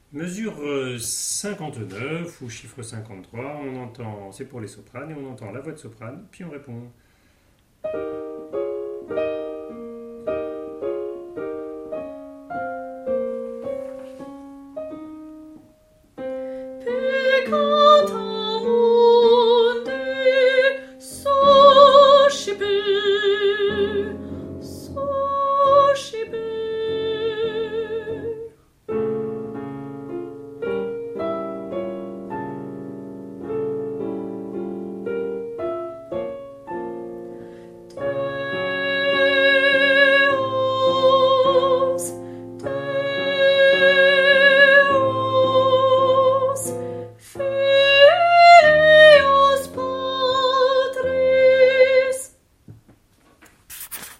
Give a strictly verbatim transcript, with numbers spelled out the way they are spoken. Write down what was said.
Mesure euh, cinquante-neuf ou chiffre cinquante-trois, on entend, c'est pour les sopranes, et on entend la voix de soprane, puis on répond.